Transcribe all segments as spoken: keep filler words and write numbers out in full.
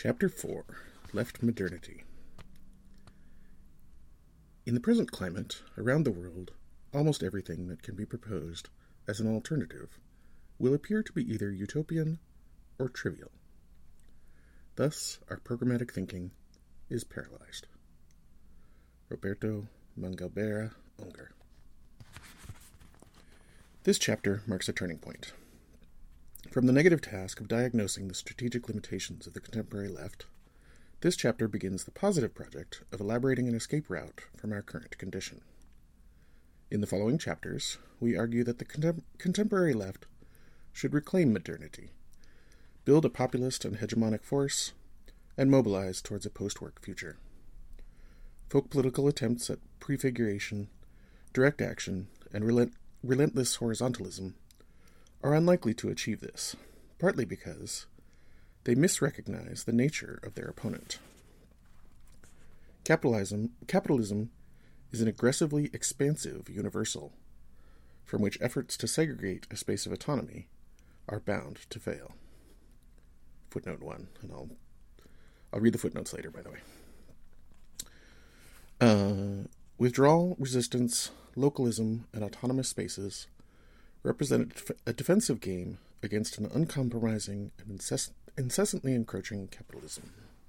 Chapter four. Left Modernity. In the present climate, around the world, almost everything that can be proposed as an alternative will appear to be either utopian or trivial. Thus, our programmatic thinking is paralyzed. Roberto Mangalbeira Unger. This chapter marks a turning point. From the negative task of diagnosing the strategic limitations of the contemporary left, this chapter begins the positive project of elaborating an escape route from our current condition. In the following chapters, we argue that the contem- contemporary left should reclaim modernity, build a populist and hegemonic force, and mobilize towards a post-work future. Folk political attempts at prefiguration, direct action, and relent- relentless horizontalism are unlikely to achieve this, partly because they misrecognize the nature of their opponent. Capitalism, capitalism is an aggressively expansive universal, from which efforts to segregate a space of autonomy are bound to fail. Footnote one, and I'll I'll read the footnotes later, by the way. Uh, withdrawal, resistance, localism, and autonomous spaces represent a defensive game against an uncompromising and incess- incessantly encroaching capitalism.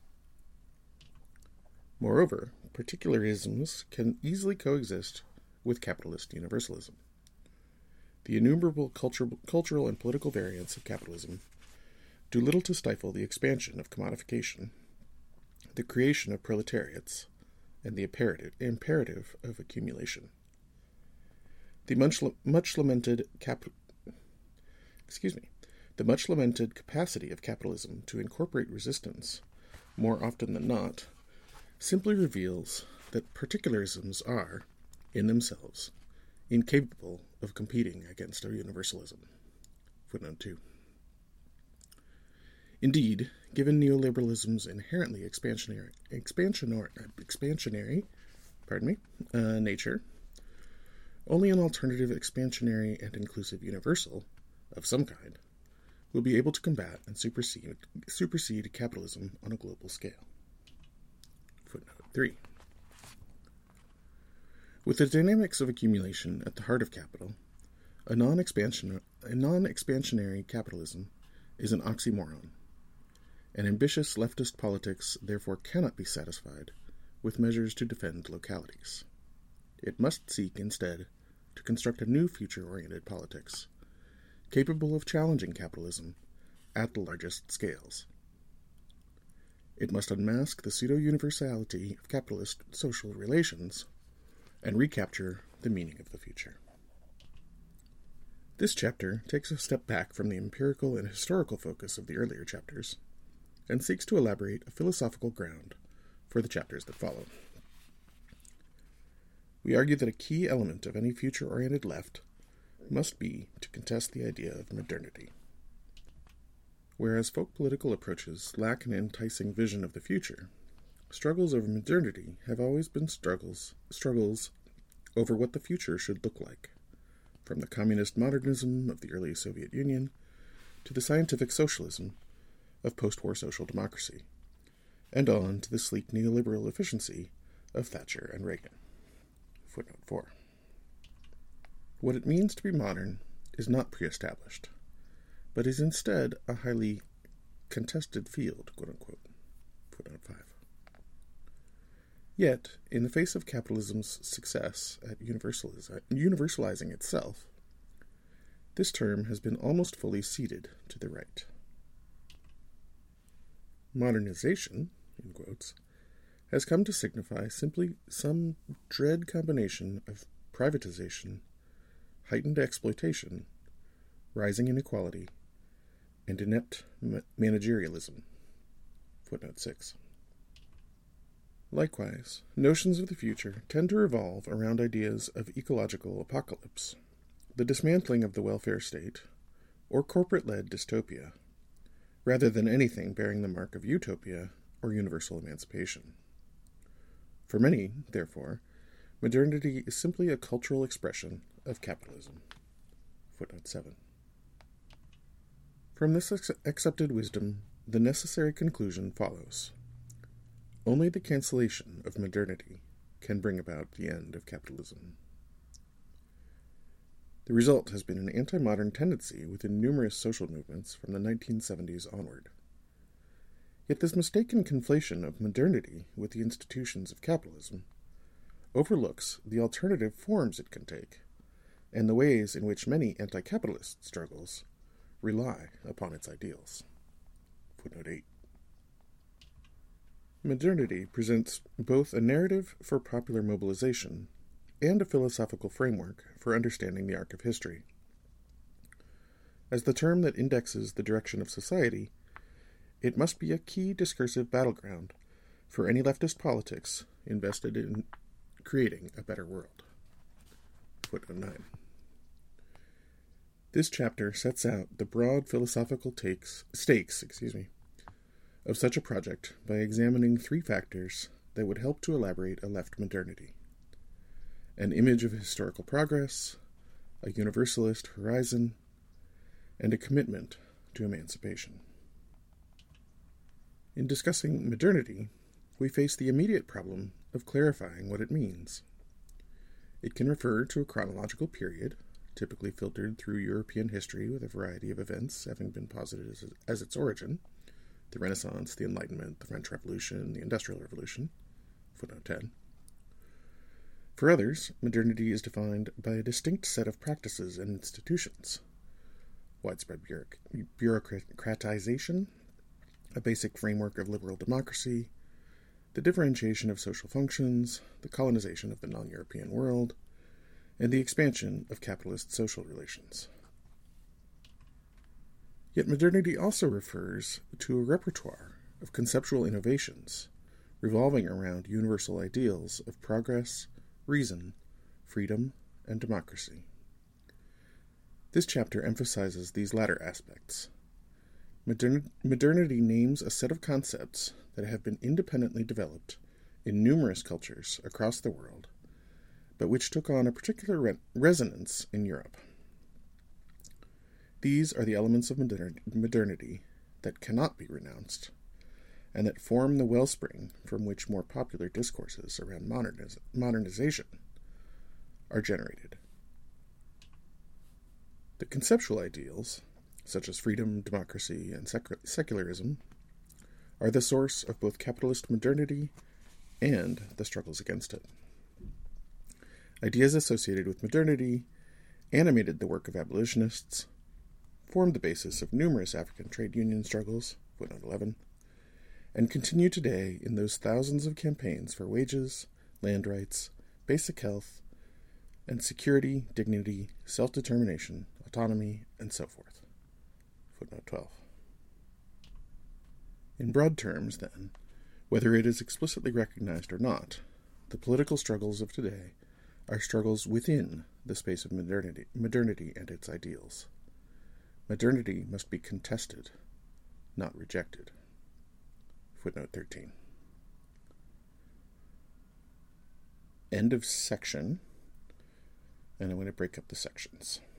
Moreover, particularisms can easily coexist with capitalist universalism. The innumerable culture- cultural and political variants of capitalism do little to stifle the expansion of commodification, the creation of proletariats, and the imperative, imperative of accumulation. The much, much lamented cap, excuse me, the much lamented capacity of capitalism to incorporate resistance, more often than not, simply reveals that particularisms are, in themselves, incapable of competing against a universalism. Footnote two. Indeed, given neoliberalism's inherently expansionary, expansionary, expansionary, pardon me, uh, nature, only an alternative, expansionary, and inclusive universal, of some kind, will be able to combat and supersede, supersede capitalism on a global scale. Footnote three. With the dynamics of accumulation at the heart of capital, a non-expansion, a non-expansionary capitalism is an oxymoron. An ambitious leftist politics therefore cannot be satisfied with measures to defend localities. It must seek, instead, to construct a new future-oriented politics, capable of challenging capitalism at the largest scales. It must unmask the pseudo-universality of capitalist social relations and recapture the meaning of the future. This chapter takes a step back from the empirical and historical focus of the earlier chapters and seeks to elaborate a philosophical ground for the chapters that follow. We argue that a key element of any future-oriented left must be to contest the idea of modernity. Whereas folk political approaches lack an enticing vision of the future, struggles over modernity have always been struggles, struggles over what the future should look like, from the communist modernism of the early Soviet Union to the scientific socialism of post-war social democracy, and on to the sleek neoliberal efficiency of Thatcher and Reagan. Footnote four. What it means to be modern is not pre-established, but is instead a highly contested field, quote-unquote. Footnote five. Yet, in the face of capitalism's success at universaliz- universalizing itself, this term has been almost fully ceded to the right. Modernization, in quotes, has come to signify simply some dread combination of privatization, heightened exploitation, rising inequality, and inept ma- managerialism. Footnote six. Likewise, notions of the future tend to revolve around ideas of ecological apocalypse, the dismantling of the welfare state, or corporate-led dystopia, rather than anything bearing the mark of utopia or universal emancipation. For many, therefore, modernity is simply a cultural expression of capitalism. Footnote seven. From this accepted wisdom the necessary conclusion follows. Only the cancellation of modernity can bring about the end of capitalism. The result has been an anti-modern tendency within numerous social movements from the nineteen seventies onward. Yet this mistaken conflation of modernity with the institutions of capitalism overlooks the alternative forms it can take, and the ways in which many anti-capitalist struggles rely upon its ideals. Footnote eight. Modernity presents both a narrative for popular mobilization and a philosophical framework for understanding the arc of history. As the term that indexes the direction of society, it must be a key discursive battleground for any leftist politics invested in creating a better world. Footnote nine. This chapter sets out the broad philosophical takes, stakes excuse me, of such a project by examining three factors that would help to elaborate a left modernity: an image of historical progress, a universalist horizon, and a commitment to emancipation. In discussing modernity, we face the immediate problem of clarifying what it means. It can refer to a chronological period, typically filtered through European history with a variety of events having been posited as, as its origin: the Renaissance, the Enlightenment, the French Revolution, the Industrial Revolution. Footnote ten. For others, modernity is defined by a distinct set of practices and institutions: widespread bureauc- bureaucratization, a basic framework of liberal democracy, the differentiation of social functions, the colonization of the non-European world, and the expansion of capitalist social relations. Yet modernity also refers to a repertoire of conceptual innovations revolving around universal ideals of progress, reason, freedom, and democracy. This chapter emphasizes these latter aspects. Modern- modernity names a set of concepts that have been independently developed in numerous cultures across the world, but which took on a particular re- resonance in Europe. These are the elements of modern- modernity that cannot be renounced, and that form the wellspring from which more popular discourses around moderniz- modernization are generated. The conceptual ideals, such as freedom, democracy, and sec- secularism, are the source of both capitalist modernity and the struggles against it. Ideas associated with modernity animated the work of abolitionists, formed the basis of numerous African trade union struggles, footnote eleven, and continue today in those thousands of campaigns for wages, land rights, basic health, and security, dignity, self-determination, autonomy, and so forth. Footnote twelve. In broad terms, then, whether it is explicitly recognized or not, the political struggles of today are struggles within the space of modernity, modernity and its ideals. Modernity must be contested, not rejected. Footnote thirteen. End of section, and I'm going to break up the sections.